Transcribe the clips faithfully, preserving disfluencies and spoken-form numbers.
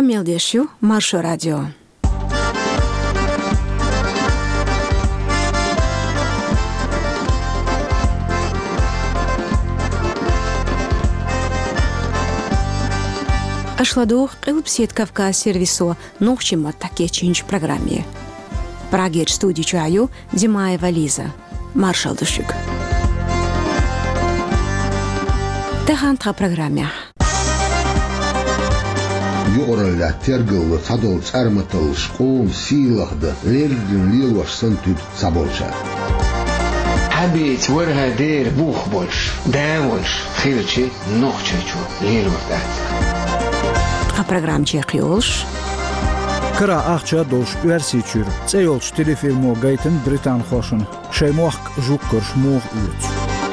Хамелдешью Маршу радио. Ашладух Кылпсет Кавказ сервису нухчима таке чинч программе. Прагер студии чаю Димаева Лиза. Маршал Душик. Тахантха программе. Юралля тергыл садол царматыл шком силахда лердин лилваш сантуд саболча. Habit ورها دير بوخ بولش داولش خيرتشي نوخشيچو ليلوردات. А программ чекиолш. Кра ахча долш версичур. Цеолш телефильмо гайтен британ хошен. Шеймох жуккорш мох уц.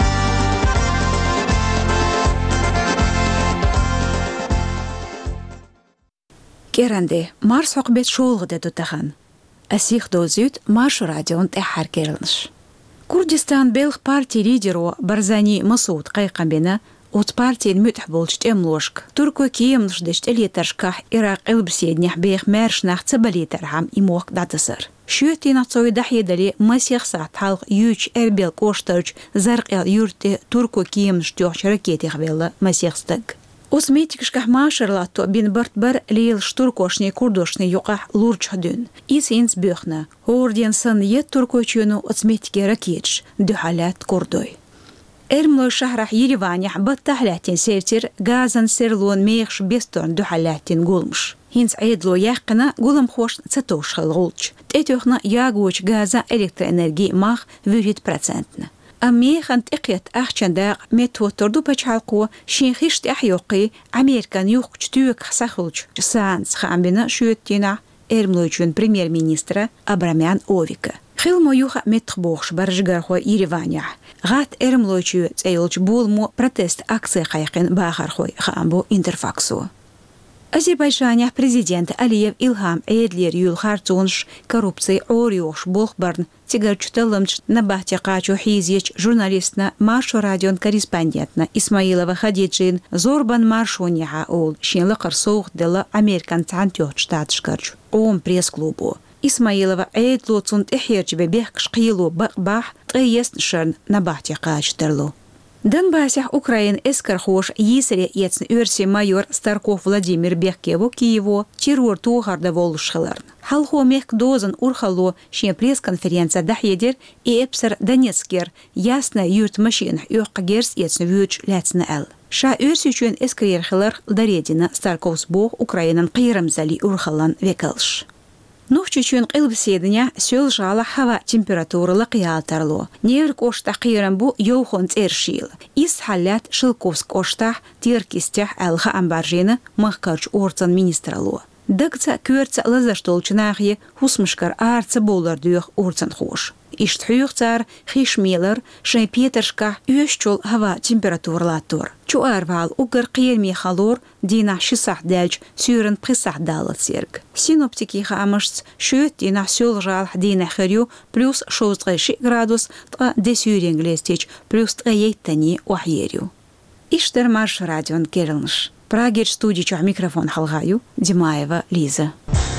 Керанде Марс хокбет шолгыды тутахан. Асих дозют Марш радион тэхар керилнш. Курдистан белх партий лидеру Барзани Масуд Кайкамбена от партии المتحبولش تملوشك تركو كيمش دشت اللي ترشكح إراق البسيدنح بيخ مارشناح تبالي ترحم إموك داتسر شوتي نعطوي دحية دلي مسيخ ساعت حلق يوش إربيل كوشترج زرق يورتي تركو كيمش تيوش ركيتي خبيلا مسيخ ستق Осметикш кахмашер лато бин бартбар лейл штуркошни курдошни юқах лурч хадун. Исинс бөхна. Хорден сан ет туркочуну осметики ракетш. Духалят курдой. Эрмлой шахрах Ереваня баттахлятин сертир газан серлон мейхш бестон духалятин гулмш. Хинс айдло яқына гулам хош цатош халгулч. Тетюхна ягуч газа электроэнергии мах вюрит процентна. أميخان تقيت أحشان داق متوتر دو بچالقو شينخيشت أحيوقي أمريكان يوق جتوك خساخلج سانس خامبنا شوتينا إرملوجون بريمير مينيسترا أبراميان أوفيكا خيلمو يوخا متخبوخش برجغرخو يريفانيا غات إرملوجو تأيولج بولمو протест أكسي خايقين باخرخوي خامبو انترفاكسو Азербайджане президент Алиев Илхам Эдлер юл хартунш коррупции ориош болхбарн тигарчуталымч на бахте качу хизич журналистна Маршу радион корреспондентна Исмаилова Хадиджин зорбан маршуняха ол шинлыкыр соух дела американ цантёт штатшкарч ом пресс-клубу Исмаилова Эдлоцун эхерч бебехкш кыйлу бах тыест шерн на бахте качтерлу Донбассах Украин эскархош есере ецн өрсе майор Старков Владимир Бехкеву Киево террор тухарда волшхаларн. Халхо мех дозан урхало шен пресс-конференция дахедер и эпсер Донецкер ясно юрт машин юркагерс ецн вюч лецн эл. Ша өрсючен эскриерхалар даредина Старковс бог Украинан кыйрамзали урхалан векалш. Нухчучун қилбседня сёл жала хава температуралы қиялтарло. Невр кошта қирам бу йоухон цершил. Ис халят шылковск кошта тиркистях әлға амбаржені махкарч орцан министрало. Дыгца көрца лазаштолчынахе хусмышкар арца болар дүйх орцан хош. Иштхюх цар хишмелер шай петершка үйшчол хава температурлатор. Чуарвал угар қиерми халор дина шисах дальч сюрен присах далат серг. Синоптики хамашц шөт дина сёл жал дина хырю плюс шоузгайши градус та десюрен глестеч плюс траейттани уахьерю. Иштер Марш радион керилнш. Прагер студии чух микрофон халгаю Димаева Лиза.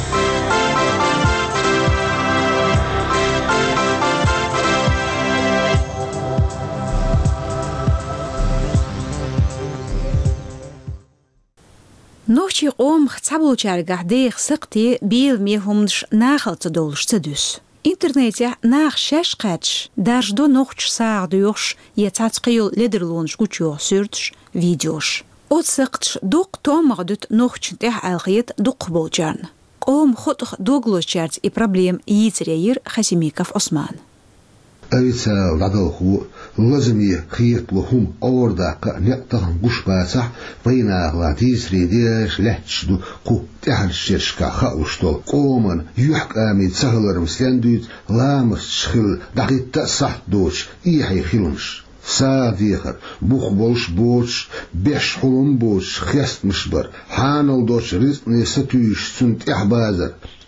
Ночи ом хцаблучаргах дех сыкти бил мехумдш нахалцы долш цедюс. Интернете нах шеш кэтш даждо нохч сахдуйош ецацкыйыл ледерлонш гучух сүртш видеош. От сыктш дук томагдут нохч тех алхиет дук болчарн. Ом хотх дуглочарц и проблем yitzreir Хасимиков Осман. أيسا لدوخو لازم خيط لهم أوردا نقطهم قش باسح بين أغلاتيس ريديش لحتشدو قو تحل الشرشكا خاوشتو قومن يحك آمين سهلر مسلاندوت لامس شخل دقيت تأصح دوش إيحي خلمش ساديخر بوخ بولش بوش بيش حلم بوش خيست مشبر حانل دوش رزق نستويش سنت إحبازر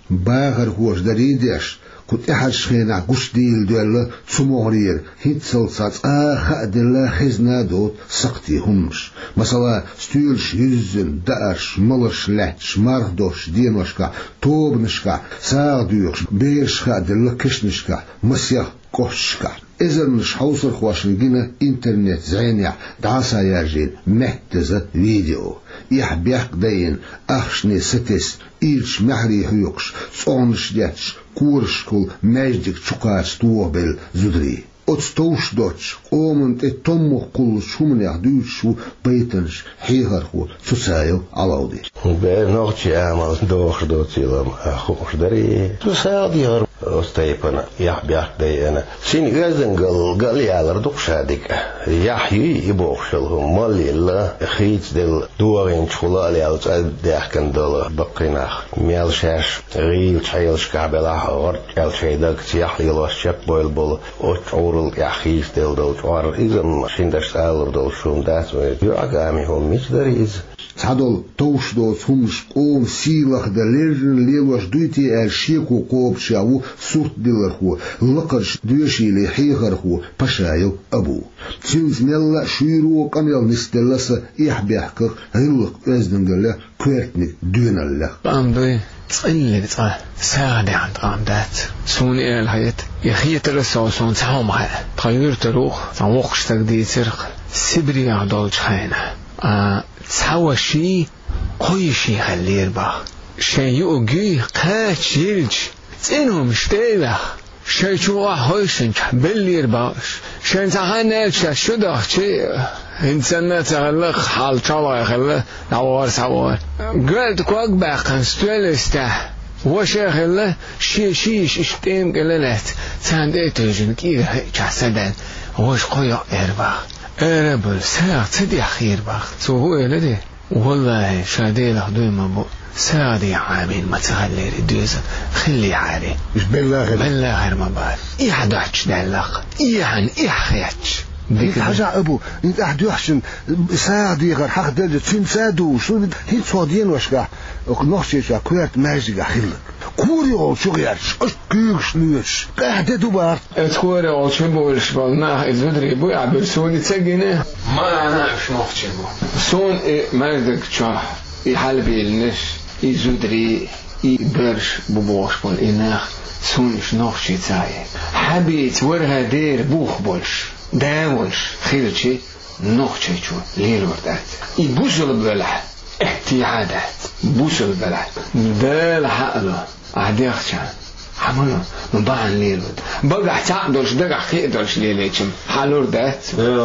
باغر هوش دريدش كنت أحد شخينا قش ديل دولا تسمورير هيتسل ساц آخا دلا خزنا دوت سقتي همش مثلا ستيلش يزن دارش ملش لحش مردوش دينوشكا توبنشكا ساغدوش بيرشكا دلا كشنشكا مسيح كوشكا إذا مش حوصل خواشنجينا إنترنت زينيع دعسا ياجين محتزة فيديو يحبيح دين أخشني ستس إيش محري هيوكش صونش ديتش كورش كل مجدك تشقاش توبل زدري أتستوش دوتش قومنت التمخ كل شومن يحدوش شو بيتنش حيغر خو تسايو علاودي بنوغتي عمل دوخ دوتي لم أخوش دري تسايو ديار استيبنا يحبيح دينا سين غازن قال قال يالر دوخشادك يحيي يبوخشلهم مالي الله خيت دل دوغين شخلال يالت أديحكن دل بقيناخ ميال شاش غيل تحيلش كعبلاح غرد يال شيدك تيحلي الله شك بويل بول أتعورل يحيش دل دل تعور إذن شندش سالر دل شوم دات ويد يعقامي هم مش دريز تعدل توش دوت همش قوم سيلخ دليرن ليلوش دويتي الشيكو قوب شاو صوت دلخو لقرش دوشي لحيغرخو بشايو أبو تيوز ميلا شيرو قميل نستلس إحبيحكك هلق أزدنجله كويرتنك دون الله قامدوي اللي بتاع ساعد عند قامدات سوني الهيت يخيت الرسول تعوم معه تغير تروح تعوقش تقدير سرق سبري عدالج خينا آه تسوى شي قوي شي خلير با شي يوغي قاتش يلج تينو مشتيلخ شي شوى هوشنج بلير باش شي تغنالش شدخ شي إنسان تغلق حال شوى خلا نوار سوار قلت كوك باقن ستوالسته وشي خلا شي شيش اشتيم قللت تاند ايتوجن كير كاسدن وش قوي اربا اربل ساعة تدي خير باخ سو هو لدي والله شادي له دوما بو سادي عامين ما تغلي دوزا خلي عالي مش بالله غير بالله غير ما بار يحدوحش دالق يحن يحياتش ديك حاجة أبو أنت أحد يحسن سادي غير حق دل تفين سادو شو هي صادين وشكا نحسي شا كويرت ماجي خيلك كوري أو شو غيرش أشكيش ليش قاعدة دوبار كوري أو شو بولش بالنا إزودري بوي عبرسوني تسجينه ما أنا مش نحكي بو سون مردك شو يحلبي النش إزودري يبرش ببوش بول إناخ سونش نحكي تاعي حبيت ورها دير بوخ بولش داولش خيرتشي نحكي شو ليل وردات يبوزل بلح احتياجات بوصل بلع دال حقله عديخشان حمله مبان ليلود بقى تعدلش دقع خيدلش ليليشم حالور دات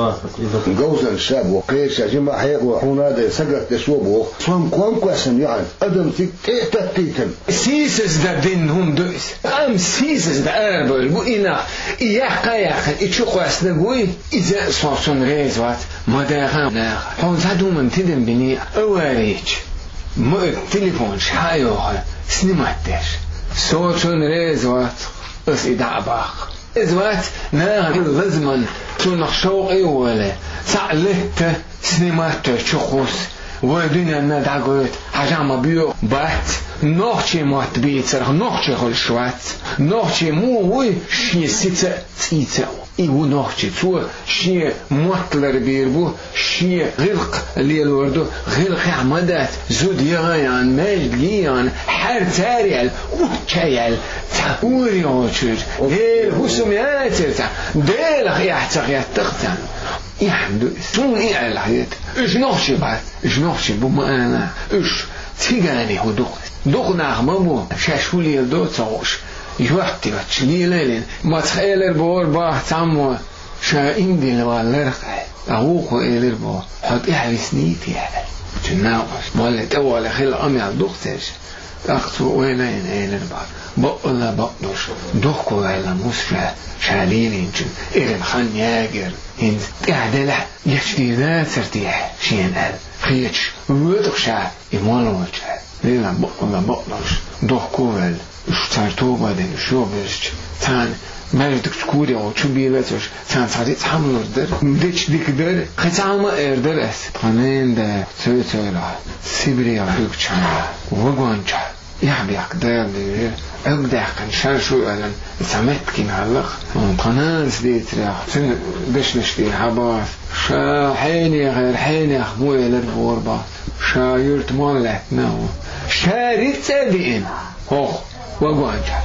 جوزن الشاب وقيش جمع حيق وحونا ده سقط تشوبه صوم قوم قسم يعني أدم في تأتيتم سيسس ده دينهم دوس أم سيسس ده أربل بوينا إياه قياخ إتشوق أسنقوي إذا صوصون ريزوات ما داخل ناخ حون زادو من تدم بني أواريج ما التليفون شحايوها سنماتش صوصون ريزوات أس إدعباخ إزوات ناغ الغزمن شو نخشوقي ولا سعلت سنمات شخوص ودنيا ندعقوت حجام بيو بات نوخشي موت بيتر نوخشي خل شوات نوخشي مو هو شي ستة تيتا إيو نوخشي تو شي موتلر بيربو شي غلق اللي الوردو غلق عمدات زود يغيان مجليان حر تاريال وكيال تاوري وشر ديل هسمياتر ديل يحتق يتقتن يحمدو سون إيه على الحياة إيش نوخشي بعد إيش نوخشي بما أنا إيش تيجاني هو دق دق نعممو شاشولي الدو توش يوحتي بتشلي لين ما تخيل البور باه تعمو شا إندي لوالرقة أوقو إلى البور حط إحرس نيتي على تناقش ولا تولى خل أمي على دقتش أخطو وينين إلى البار بقلا بقدش دقو على مسرع شالين إنجن إلى خان ياجر إن قاعدة يشتي ذات ترتيح شين قال خيتش ودقشع يمالوش ليلا بقلا بقدش دقو على اشترتو بعدين شو بيش تان مردك تكوري أو شو بيلاتش تان صارت حمل در مديش ديك در خطعما اردرس قنين ده سويتورا سيبريا فيك شانا وغوانجا يحبيك دال أبدأ كان شان شو أنا سمعت كين هلق قناة ديت ريح بش نشتي عباس شا حيني غير حيني أخبوي للغربة شا يرت مولت نو شا ريت سابين هو وواجه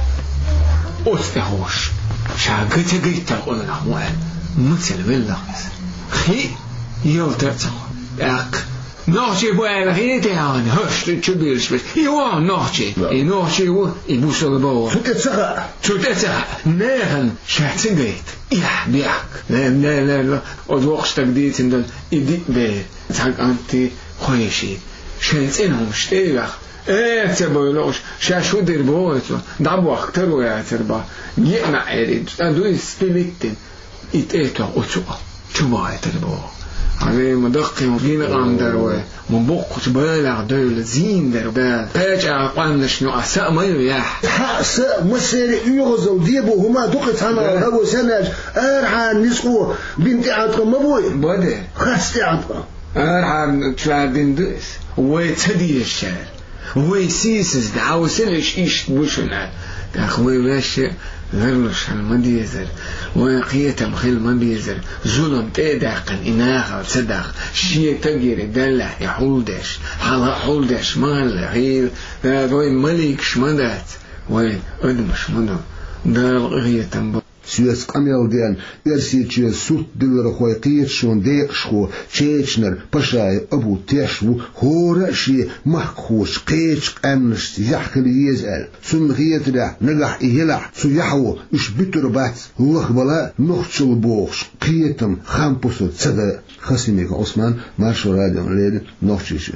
أستهوش شا قيت قيت تقول الأموال مثل باللغز خي يلترتخ أك نوشي بوين غيتي هان هشت تشبيلش بس يوان نوشي نوشي و يبوس البو شو تتسخى شو تتسخى ناغن شاتسنجيت يح بيحك لا لا لا لا أدوقش تقديت إن إدي بي تحق أنتي خويشي شاتسينهم شتيغ ايه تبولوش شاشو دير بوتو دعبو اخترو يا تربا يقنع عريد أدوي سبيليتين إتأتو أتوقع شو تربو عليه مدقي وجين غام دروي من بوق تبالغ دول زين دربال فاجأ قام شنو أساء ما يريح حس مسير يغزو ديبو هما دقت هنا أبو سنج أرحان نسقو بنتي عطق مبوي بدي خستي عطق أرحان تشادين دس ويتدي الشهر ويسيسز دعوسنش إيش بوشنا كأخوي ماشي غيرلش ما بيزر وقيته بخيل ما بيزر ظلم تدقن إناخ صدق شيء تجري دلع يحولدش حلا حولدش مال غير ذوي ملك شمدات وين أدمش منو دار غير تنب سياس قميل ديان إرسيتش سوت دلر خوي قيت شون ديقشخو تشيشنر بشاي أبو تيشو هورشي محكوش قيتش قمنش يحكل يزال سن غيت دا نجح إهلع سيحو إش بتربات لخبلا نخشل بوخش قيتم خامبوسو تسدا خسيميك عثمان مارشو راديو ليد نخشيش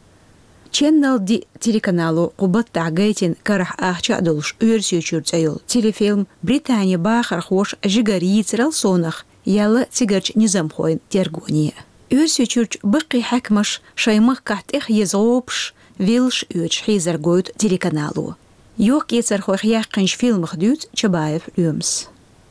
Channel دي телеканалу قبط تعجيتين كرح أحشاء دولش أرسيو شرط أيول تلفيلم بريطانيا باخر خوش جغاريت رال صونخ يلا تيجرج نظام خوين تيرغونية أرسيو شرط بقي حكمش شايمخ كحت إخ يزغوبش ويلش أرش حيزر قويت телеканалу يوك يتر خوخ يحقنش فيلم خدوت شبايف يومس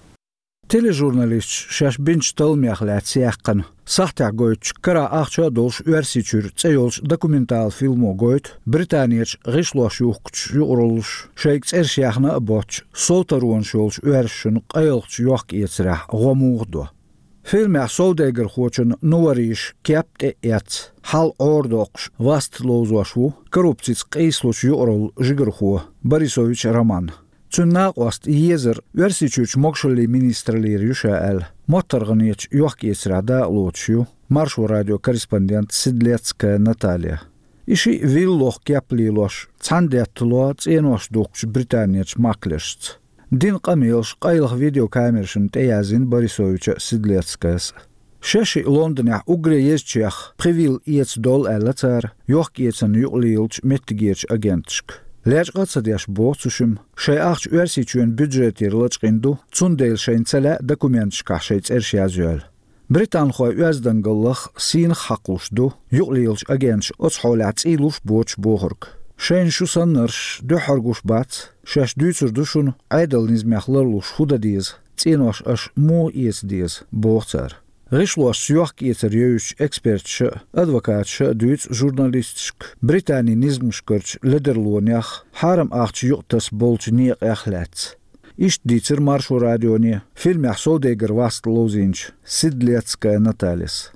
Telejurnalist şaş binç tılmıyaq lətsi yaqın. Sahtaq goyç kara axça dolş üversiçür çeyolş dokumental filmo goyt Britaniyaç gışloş yuqç yuqruluş şeyks erşiyaqna boç soltaruan şolş üerşün qayılç yoq yetsirah qomuğdu. Filmə Saudeger xoçun nuvariş kapte et hal ordoqş vast lozwaşu korrupsits qaysloş yuqrul jigirxu Borisoviç Roman Tünnaq vast yezer üversiçüç mokşuli ministrleri yuşaal motorgniç yoq yetsirada loçyu Marşu radio korrespondent Sidletskaya Natalya İşi villoq kapliloş çandetlo çenoş dokç Britaniyaç makleşt Din qamilş qaylıq video kamerşin teyazin Borisoviç Sidletskayas Şeşi London'a ugre yezçex privil yets dol alatar yoq yetsen yuqlilç mettigeç agentçk Lech qatsadiash botsuşum şey axç üversiçün büdjetir laçqindu tsundel şeynsela dokumentşka şeyts erşyazöl Britan xoy üazdan qallıq sin xaqluşdu yuqlilç agentş otsxolat iluş boç boğurq Şeyn şu sanırş döhorguş bat şaş düçürdüşün aydal nizmyaxlarluş hudadiz tsinoş aş mu yesdiz boğçar Rishloş yoq yeter yöyüş ekspertşi, advokatşi, düç jurnalistşk, Britani nizmşkırç, liderlonyax, haram axçı yoqtas bolç niq axlats. İşt ditsir Marşu radioni, filmях Saudeger vast lozinç, Sidletskaya Natalis.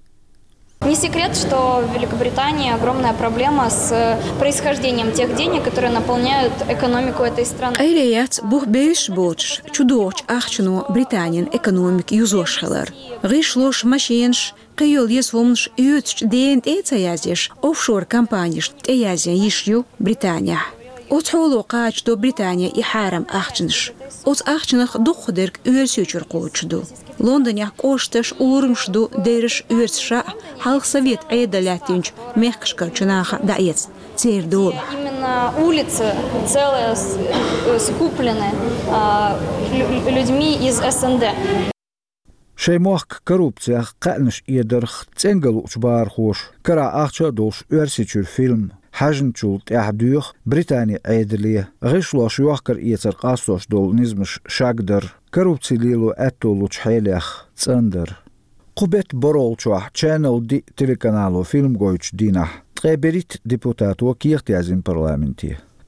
Не секрет, что в Великобритании огромная проблема с происхождением тех денег, которые наполняют экономику этой страны. Ayrıyat bu beş borç, çudoç axçını Britaniyan ekonomik yüzoşxalar. Gışloş maşinş, qiyol yesvomş üyütş dent etsayazış, offshore kampanyış teyazyan yişyu Britaniya. Otxolu qaçdo Britaniya iharam axçınış. Ot axçınıq duqdirk üyersüçür qoçdu. London'ya qoştaş uğurmuşdu deriş üyersşa Halk Совет Айдалятинч мехкшкарчынаха даец цердол. Именно улицы целые скуплены людьми из СНД. Şeymoq korrupsiya qanış yedirx tsengaluç bar xoş kara axça dolş üversiçür film Hajnçul təhdüx Britaniya əydiliyə gışloş yoqkır yetir qasoş dol nizmiş şagdır korrupsiylilu ətoluç xeyləx tsındır Qubet borolçuaq Channel D teлеканалу film goyç dinah Tqeberit deputatu kiyahtiyazin parlamenti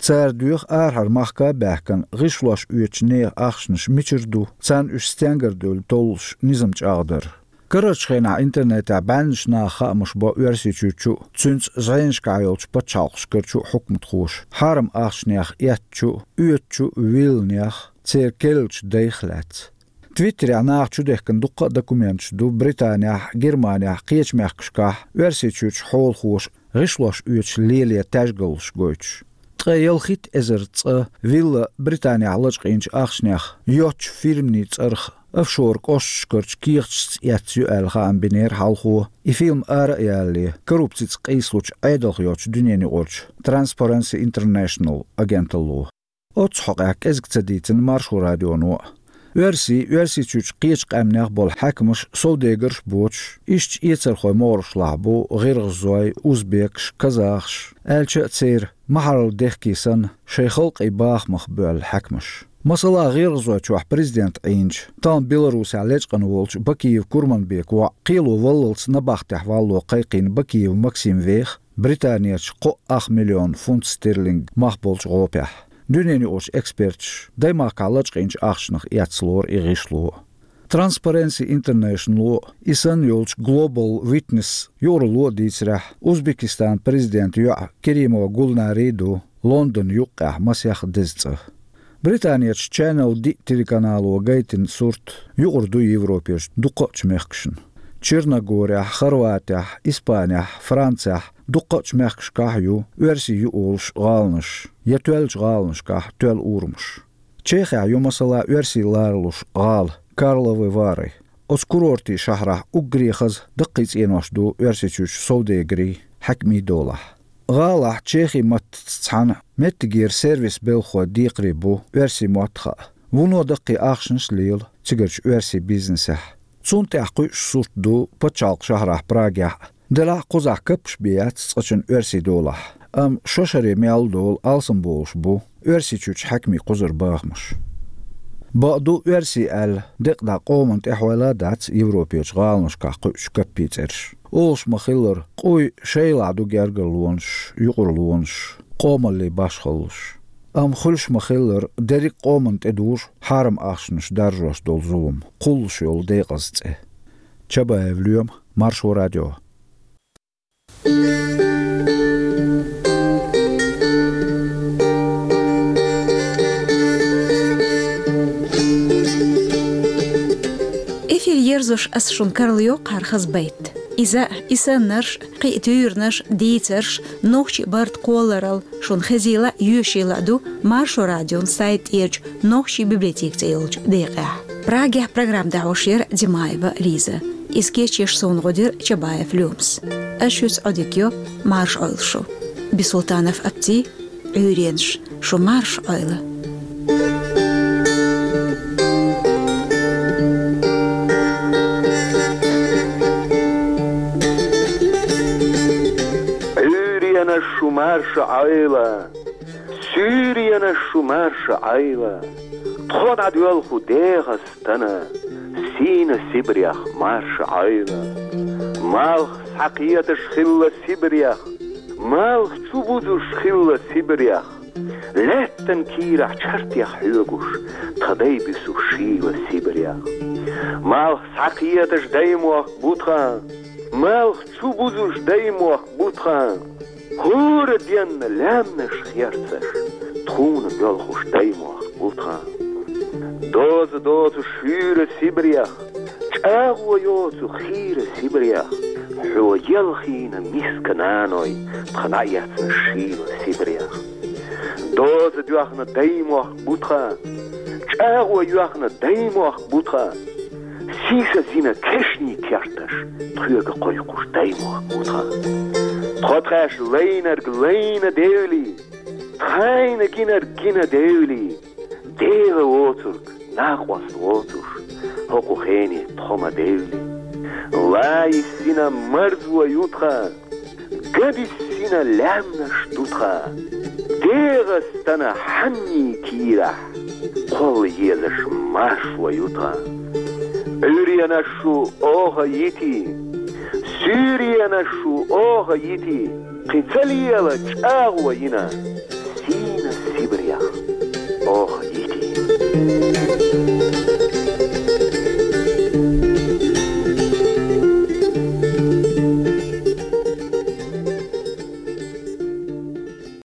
Цэрдүх архар махка бэхкан гышлаш үечнэ ахшнш мичэрду цан үш стенгэрдүл толш низамч агдар. Кырачхэна интернета баншна хамш бо версичүчү цүнц зайншкайолч пачалшкэрчү хукмтхуш. Харам ахшнях ятчу үеччу вилнях церкелч дэйхлац. Твиттере наахчудехкан дукка документчду Британия, Германия киечмяхкшка версичүч холхуш гышлаш үеч лелия тажгалш гойч. Трэйэлхит эзерц вилла Британия лачкинч ахшнях йоч фирмни царх офшор кошкорч кирч ятсю алха амбинер халху и фильм ара яли коррупциц кыйслуч айдал йоч дүнени орч Transparency International агенталу отхогак эзгцедитин маршу радиону верси верси чуч кыйч камнах бол хакмыш солдегерш боч иш ецер хой моршлабу гыргзой узбекш казахш элче цер محل دهكيسن شيخلق إباخ مخبول حكمش. مثلا غير زوجة بريزيدنت إنج تام بيلاروس عليج قنولش بكيف كورمان بيك وقيلو واللس نباختح والو قيقين بكيف مكسيم فيخ بريطانياش قو أخ مليون فونت ستيرلينج مخبولش غوبيح. دونيني أوش إكسبيرتش دايما قالج إنج أخشنخ ياتسلور إغيشلو. Transparency International исан ёлч Global Witness ёрло дицрах Узбекистан президент Юа Керимова Гулнариду Лондон юқах масях дезцах. Британия Channel D телеканалу гайтин сурт юрду Европеш дукоч мехкшн. Черногория, Хорватия, Испания, Франция дукоч мехкшкахю версию олш галныш. Ятуэлж галнышках төл урмш. Чехия юмасала версии ларлуш гал Карловы Вары. От курорти шахра угрихаз дقيت ينوشدو версичуч солдегри حكمي دولة. غالح تشيخي متتصحن متجير سيرفيس بلخو ديقريبو верси موتخا. ونو دقي آخشنش ليل تجرش верси بيزنسه. تون تحقيش صوت دو بتشالق شهره براغيا. دلا قزع كبش بيات تسقشن верsi دولة. أم شوشري ميال دول آلسن بولش بو версичуч حكمي قزر باغمش. بعضو ورسي ال دقدا قومنت احوالات يوروبيش غالنش كاقش كابيترش اولش مخيلر قوي شيلادو جرجلونش يقرلونش قوم اللي باشخلش ام خلش مخيلر دريق قومنت ادوش حرم اخشنش درجوش دول ظلم قلش يول ديقزت چبا evlüyüm Marşo Radyo. يرزش أسشون كارليو قارخز بيت إذا إسانرش قيتيرنش ديترش نوخش بارد قولرال شون خزيلا يوشي لادو مارشو راديون سايت إيرج نوخش بيبليتيك تيلج ديقع براغيح программ دعوشير ديمايبا ليزا إسكيشيش سون غدير چبايف لومس أشوس أديكيو مارش أيلشو بسلطانف أبتي عيرينش شو مارش أيلا الشمارش عيلة سوريا الشمارش عيلة تخون عدوال خديغ استنا سينا سيبريخ مارش عيلة مالخ حقية شخلة سيبريخ مالخ تشوبوزو شخلة سيبريخ لا تنكيرح تشرتيخ حيوغوش تخديبسو شيلة سيبريخ مالخ حقية شدايموخ بوتخا مالخ تشوبوزو شدايموخ بوتخا هور ديان لامنش خيارتسش تخون بيالخوش دايموخ بولتخان دوز دوز شير سيبريخ تشاغو يوتو خير سيبريخ حو يلخين ميسكنانوي تخنعياتن شير سيبريخ دوز ديوخنا دايموخ بولتخان تشاغو يوخنا دايموخ بولتخان سيسا زينا كشني كيارتش تخيغ قويقوش دايموخ بولتخان تخطخش لينر غلينا ديولي تخاينا كينر كينا ديولي ديغ ووترك ناقواس ووتر هوكو خيني تخوما ديولي لاي سينا مرزوا يوتخا قدي سينا لامنا شتوتخا ديغ استنا حني كيرح قول يلش ماشوا يوتخا أوريانا شو اوغا يتي سوريا شو اوغا يتي قتاليا لجاغوا ينا سينا أوه يدي